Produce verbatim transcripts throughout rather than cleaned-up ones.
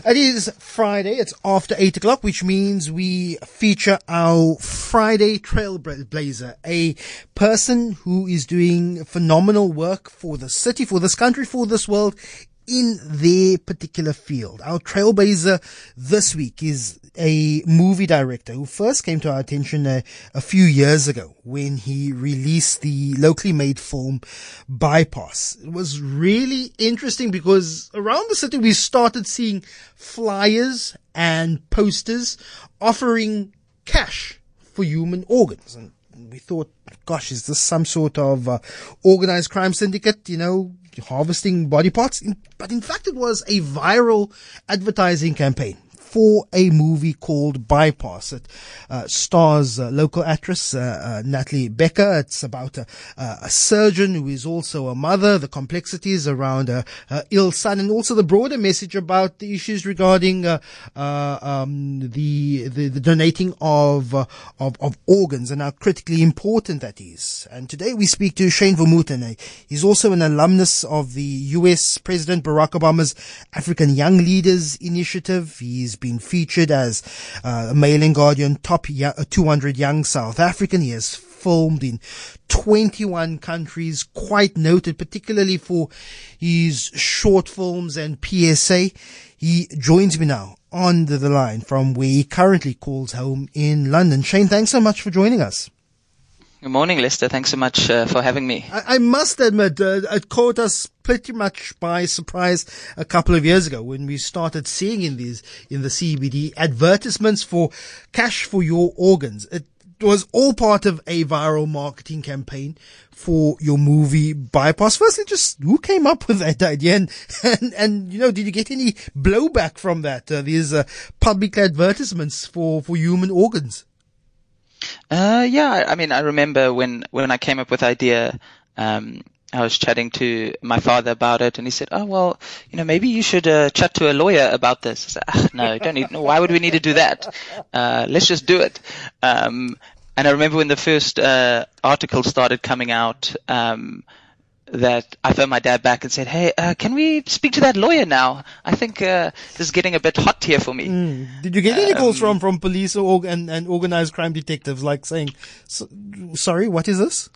It is Friday. It's after eight o'clock, which means we feature our Friday trailblazer, a person who is doing phenomenal work for the city, for this country, for this world, in their particular field. Our trailblazer this week is a movie director who first came to our attention a, a few years ago when he released the locally made film Bypass. It was really interesting because around the city we started seeing flyers and posters offering cash for human organs. And we thought, gosh, is this some sort of uh, organized crime syndicate, you know, harvesting body parts? But in fact, it was a viral advertising campaign for a movie called Bypass. It uh, stars uh, local actress uh, uh, Natalie Becker. It's about a, uh, a surgeon who is also a mother, the complexities around a, a ill son, and also the broader message about the issues regarding uh, uh, um, the, the the donating of, uh, of of organs and how critically important that is. And today we speak to Shane Vermooten. He's also an alumnus of the U S President Barack Obama's African Young Leaders Initiative. He's been featured as uh, a Mail and Guardian top two hundred young South African. He has filmed in twenty-one countries, quite noted particularly for his short films and P S A. He joins me now on the, the line from where he currently calls home in London. Shane, thanks so much for joining us. Good morning, Lester. Thanks so much uh, for having me. I, I must admit, uh, it caught us pretty much by surprise a couple of years ago when we started seeing in these, in the C B D, advertisements for cash for your organs. It was all part of a viral marketing campaign for your movie Bypass. Firstly, just who came up with that idea? And, and, and you know, did you get any blowback from that? Uh, these uh, public advertisements for, for human organs? Uh, yeah, I mean, I remember when, when I came up with the idea, um, I was chatting to my father about it, and he said, oh, well, you know, maybe you should uh, chat to a lawyer about this. I said, ah, no, don't need, no, why would we need to do that? Uh, let's just do it. Um, and I remember when the first uh, article started coming out, um, that I phoned my dad back and said, hey, uh, can we speak to that lawyer now? I think uh, this is getting a bit hot here for me. Mm. Did you get any um, calls from, from police or and, and organized crime detectives like saying, so, sorry, what is this?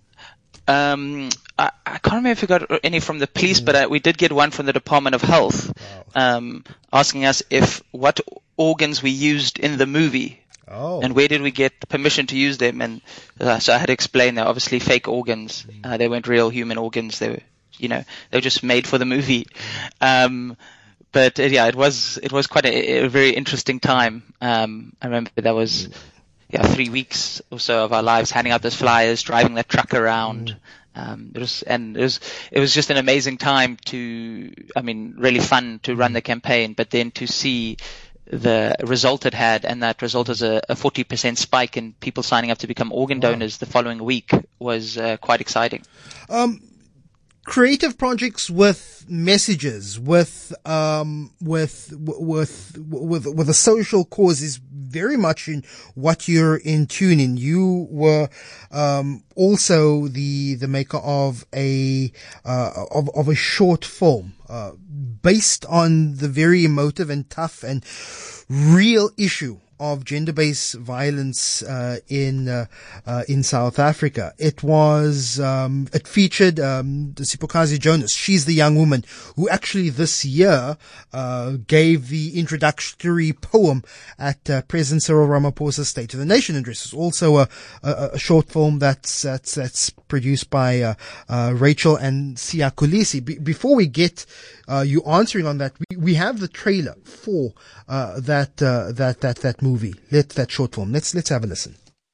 Um, I, I can't remember if we got any from the police, mm. but uh, we did get one from the Department of Health, wow. um, asking us if what organs we used in the movie. Oh. And where did we get permission to use them? And uh, so I had to explain they're obviously fake organs. Uh, they weren't real human organs. They were, you know, they were just made for the movie. Um, but uh, yeah, it was it was quite a, a very interesting time. Um, I remember that was yeah three weeks or so of our lives handing out those flyers, driving that truck around. Um, it was and it was it was just an amazing time to, I mean, really fun to run the campaign, but then to see the result it had, and that result is a, a forty percent spike in people signing up to become organ wow. donors the following week was uh, quite exciting. Um, creative projects with messages, with um, with with with with a social cause is very much in what you're in tune in. You were um, also the the maker of a uh, of of a short film uh, based on the very emotive and tough and real issue of gender-based violence uh, in uh, uh, in South Africa. It was um, it featured um, Sipokazi Jonas. She's the young woman who actually this year uh, gave the introductory poem at uh, President Cyril Ramaphosa's State of the Nation address. It's also a, a, a short film that's that's that's produced by uh, uh, Rachel and Sia Kulisi. Be- before we get uh, you answering on that, we, we have the trailer for uh, that uh, that that that movie. Movie. Let that short film. Let's let's have a listen.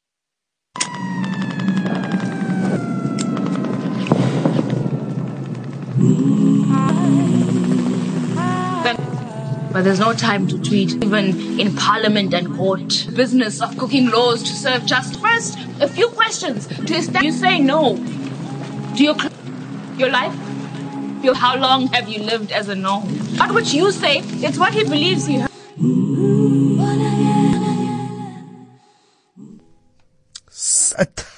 But there's no time to tweet, even in parliament and court. Business of cooking laws to serve just. First, a few questions to establish. You say no to your your life. Your how long have you lived as a no? Not what you say. It's what he believes you. A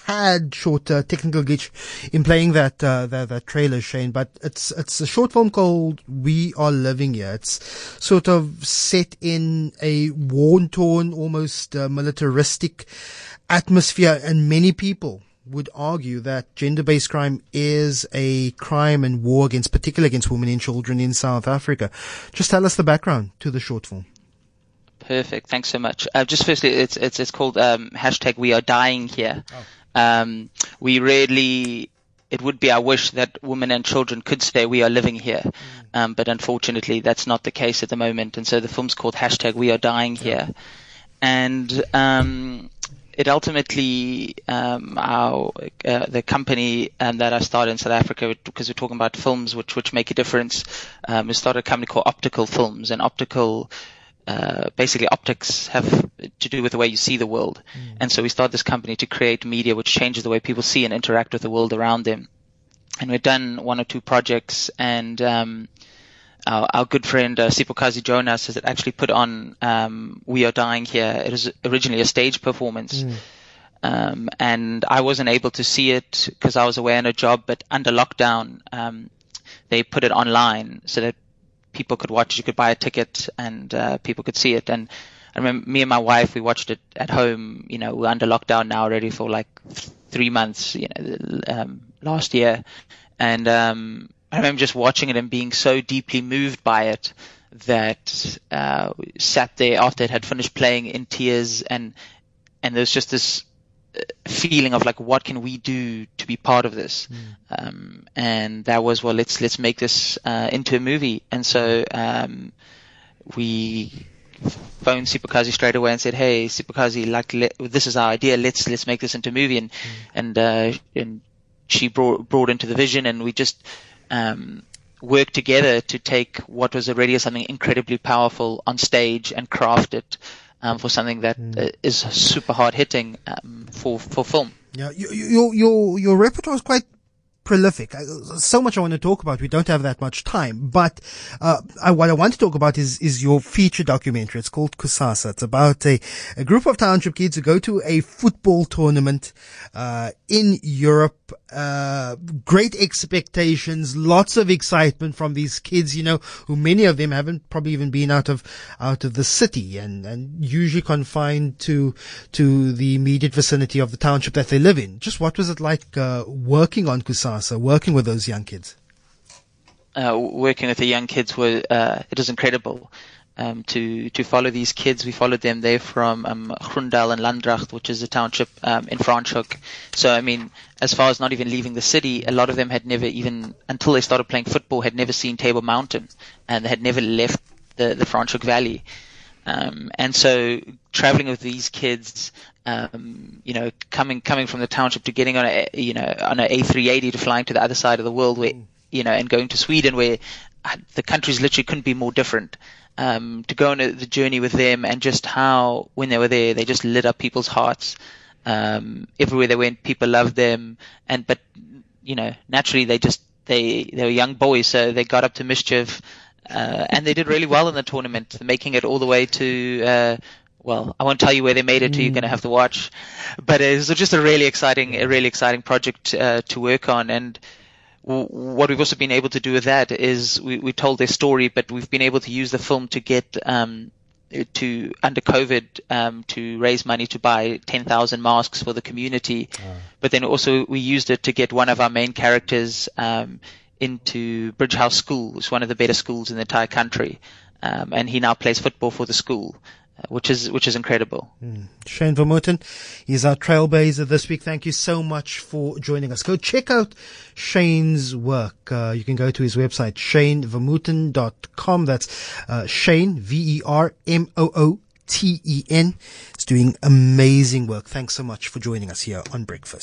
tad short uh, technical glitch in playing that, uh, that that trailer, Shane. But it's it's a short film called "We Are Living Here." It's sort of set in a war-torn, almost uh, militaristic atmosphere, and many people would argue that gender-based crime is a crime and war against, particularly against women and children in South Africa. Just tell us the background to the short film. Perfect. Thanks so much. Uh, just firstly, it's it's it's called um, hashtag We Are Dying Here. Oh. Um, we rarely. It would be our wish that women and children could say we are living here, mm. um, but unfortunately, that's not the case at the moment. And so the film's called hashtag We Are Dying Here, and um, it ultimately um, our uh, the company um, that I started in South Africa, because we're talking about films which which make a difference. Um, we started a company called Optical Films, and Optical. Uh, basically, optics have to do with the way you see the world. Mm. And so we started this company to create media which changes the way people see and interact with the world around them. And we've done one or two projects, and um, our, our good friend uh, Sipokazi Jonas has actually put on um, We Are Dying Here. It was originally a stage performance. Mm. Um, and I wasn't able to see it because I was away on a job, but under lockdown, um, they put it online so that people could watch. You could buy a ticket, and uh, people could see it. And I remember me and my wife, we watched it at home. You know, we're under lockdown now already for like th- three months. You know, um, last year, and um, I remember just watching it and being so deeply moved by it that uh, we sat there after it had finished playing in tears, and and there's just this feeling of like, what can we do to be part of this? Mm. Um, and that was, well, let's, let's make this, uh, into a movie. And so, um, we phoned Sipokazi straight away and said, hey, Sipokazi, like, let, this is our idea. Let's, let's make this into a movie. And, mm. and, uh, and she brought, brought into the vision, and we just, um, worked together to take what was already something incredibly powerful on stage and craft it Um, for something that mm. uh, is super hard hitting um, for for film. Yeah, your your your your repertoire is quite prolific. So much I want to talk about. We don't have that much time, but uh, I, what I want to talk about is is your feature documentary. It's called Kusasa. It's about a, a group of township kids who go to a football tournament uh, in Europe. Uh, great expectations, lots of excitement from these kids, you know, who many of them haven't probably even been out of, out of the city, and, and usually confined to, to the immediate vicinity of the township that they live in. Just what was it like, uh, working on Kusasa, working with those young kids? Uh, working with the young kids were, uh, it was incredible. Um, to, to follow these kids. We followed them there from, um, Groendal and Landracht, which is a township, um, in Franschhoek. So, I mean, as far as not even leaving the city, a lot of them had never even, until they started playing football, had never seen Table Mountain, and they had never left the, the Franschhoek Valley. Um, and so traveling with these kids, um, you know, coming, coming from the township to getting on a, you know, on a A three eighty to flying to the other side of the world where, you know, and going to Sweden where the countries literally couldn't be more different. Um, to go on a, the journey with them, and just how, when they were there, they just lit up people's hearts. Um, everywhere they went, people loved them. And, but, you know, naturally they just, they, they were young boys, so they got up to mischief, uh, and they did really well in the tournament, making it all the way to, uh, well, I won't tell you where they made it to, you're going to have to watch. But it was just a really exciting, a really exciting project, uh, to work on. And, what we've also been able to do with that is we, we told their story, but we've been able to use the film to get, um, to, under COVID, um, to raise money to buy ten thousand masks for the community. Oh. But then also we used it to get one of our main characters, um, into Bridge House School, which is one of the better schools in the entire country. Um, and he now plays football for the school. Which is which is incredible. Mm. Shane Vermooten is our trailblazer this week. Thank you so much for joining us. Go check out Shane's work. Uh, you can go to his website, shane vermooten dot com. That's uh, Shane, V E R M O O T E N. He's doing amazing work. Thanks so much for joining us here on Breakfast.